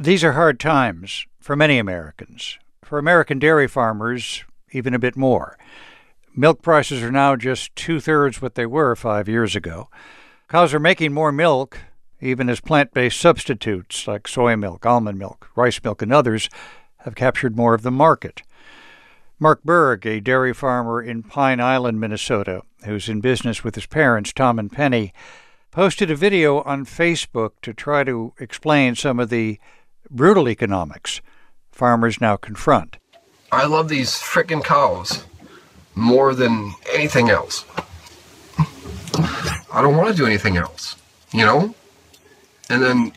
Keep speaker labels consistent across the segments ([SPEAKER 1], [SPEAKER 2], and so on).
[SPEAKER 1] These are hard times for many Americans. For American dairy farmers, even a bit more. Milk prices are now just two-thirds what they were 5 years ago. Cows are making more milk, even as plant-based substitutes like soy milk, almond milk, rice milk, and others have captured more of the market. Mark Berg, a dairy farmer in Pine Island, Minnesota, who's in business with his parents, Tom and Penny, posted a video on Facebook to try to explain some of the brutal economics farmers now confront.
[SPEAKER 2] I love these frickin' cows more than anything else. I don't want to do anything else, you know? And then,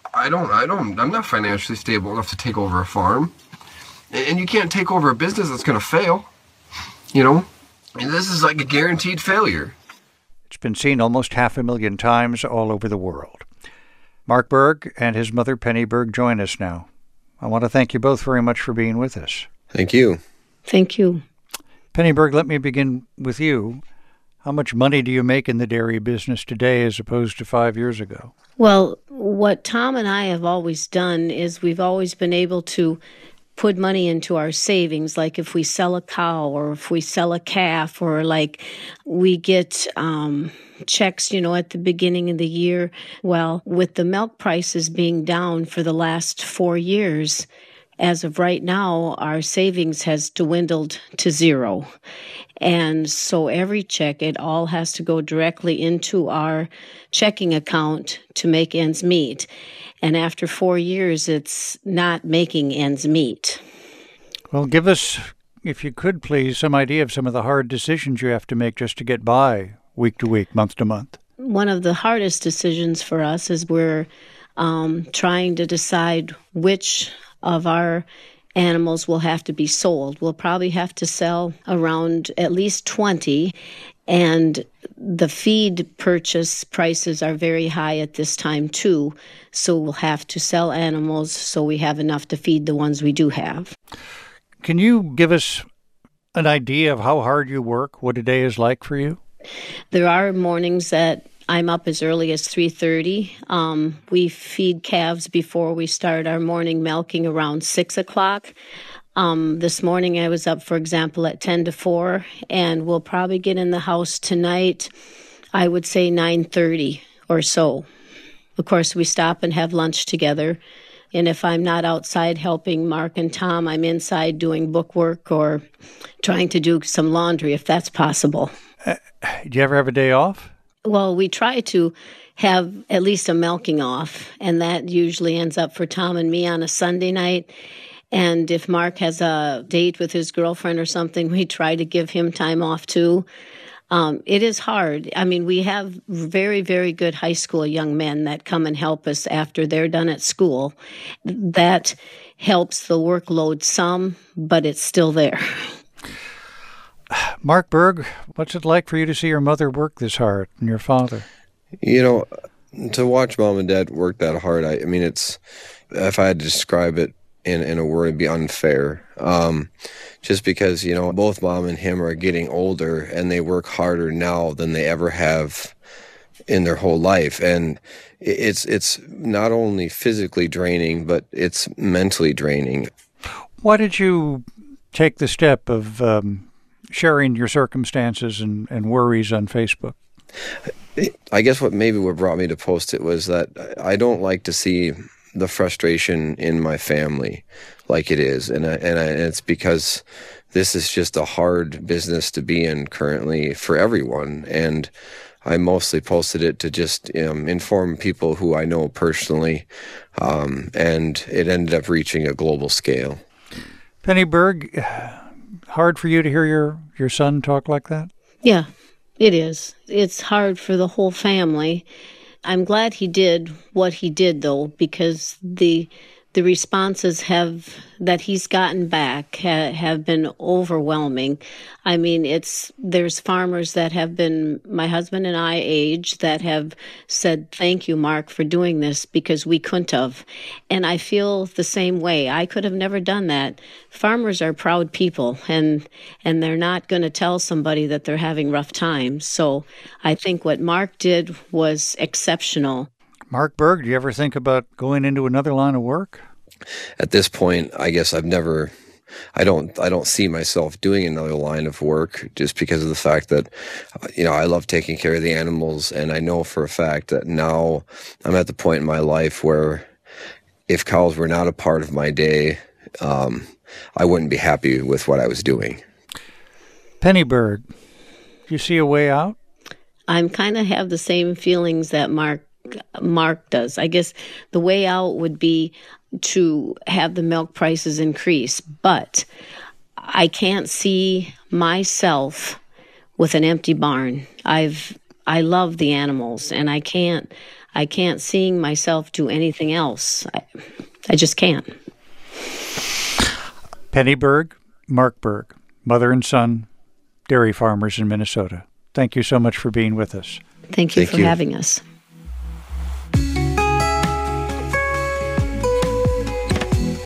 [SPEAKER 2] I'm not financially stable enough to take over a farm. And you can't take over a business that's going to fail, you know? And this is like a guaranteed failure.
[SPEAKER 1] It's been seen almost 500,000 times all over the world. Mark Berg and his mother, Penny Berg, join us now. I want to thank you both very much for being with us.
[SPEAKER 3] Thank you.
[SPEAKER 4] Thank you.
[SPEAKER 1] Penny Berg, let me begin with you. How much money do you make in the dairy business today as opposed to 5 years ago?
[SPEAKER 4] Well, what Tom and I have always done is we've always been able to put money into our savings, like if we sell a cow or if we sell a calf, or like we get checks, at the beginning of the year. Well, with the milk prices being down for the last 4 years, as of right now, our savings has dwindled to zero. And so every check, it all has to go directly into our checking account to make ends meet. And after 4 years, it's not making ends meet.
[SPEAKER 1] Well, give us, if you could please, some idea of some of the hard decisions you have to make just to get by week to week, month to month.
[SPEAKER 4] One of the hardest decisions for us is we're trying to decide which of our animals will have to be sold. We'll probably have to sell around at least 20, and the feed purchase prices are very high at this time too, so we'll have to sell animals so we have enough to feed the ones we do have.
[SPEAKER 1] Can you give us an idea of how hard you work, what a day is like for you?
[SPEAKER 4] There are mornings that I'm up as early as 3:30. We feed calves before we start our morning milking around 6 o'clock. This morning I was up, for example, at 10 to 4, and we'll probably get in the house tonight, I would say 9:30 or so. Of course, we stop and have lunch together. And if I'm not outside helping Mark and Tom, I'm inside doing bookwork or trying to do some laundry, if that's possible.
[SPEAKER 1] Do you ever have a day off?
[SPEAKER 4] Well, we try to have at least a milking off, and that usually ends up for Tom and me on a Sunday night. And if Mark has a date with his girlfriend or something, we try to give him time off too. It is hard. I mean, we have very, very good high school young men that come and help us after they're done at school. That helps the workload some, but it's still there.
[SPEAKER 1] Mark Berg, what's it like for you to see your mother work this hard and your father?
[SPEAKER 3] To watch mom and dad work that hard, I mean, it's, if I had to describe it in a word, it'd be unfair. Just because, both mom and him are getting older and they work harder now than they ever have in their whole life. And it's not only physically draining, but it's mentally draining. Why
[SPEAKER 1] did you take the step of sharing your circumstances and worries on Facebook?
[SPEAKER 3] I guess what brought me to post it was that I don't like to see the frustration in my family like it is. And it's because this is just a hard business to be in currently for everyone. And I mostly posted it to just inform people who I know personally. And it ended up reaching a global scale.
[SPEAKER 1] Penny Berg, hard for you to hear your son talk like that?
[SPEAKER 4] Yeah, it is. It's hard for the whole family. I'm glad he did what he did, though, because the responses that he's gotten back have been overwhelming. I mean, there's farmers that have been my husband and I age that have said, "Thank you, Mark, for doing this," because we couldn't have. And I feel the same way. I could have never done that. Farmers are proud people, and they're not going to tell somebody that they're having rough times. So I think what Mark did was exceptional.
[SPEAKER 1] Mark Berg, do you ever think about going into another line of work?
[SPEAKER 3] at this point, I guess I don't see myself doing another line of work just because of the fact that, I love taking care of the animals. And I know for a fact that now I'm at the point in my life where if cows were not a part of my day, I wouldn't be happy with what I was doing.
[SPEAKER 1] Penny Berg, do you see a way out?
[SPEAKER 4] I'm kind of have the same feelings that Mark does. I guess the way out would be to have the milk prices increase, but I can't see myself with an empty barn. I love the animals, and I can't see myself do anything else. I just can't.
[SPEAKER 1] Penny Berg, Mark Berg, mother and son, dairy farmers in Minnesota. Thank you so much for being with us.
[SPEAKER 4] Thank you for having us.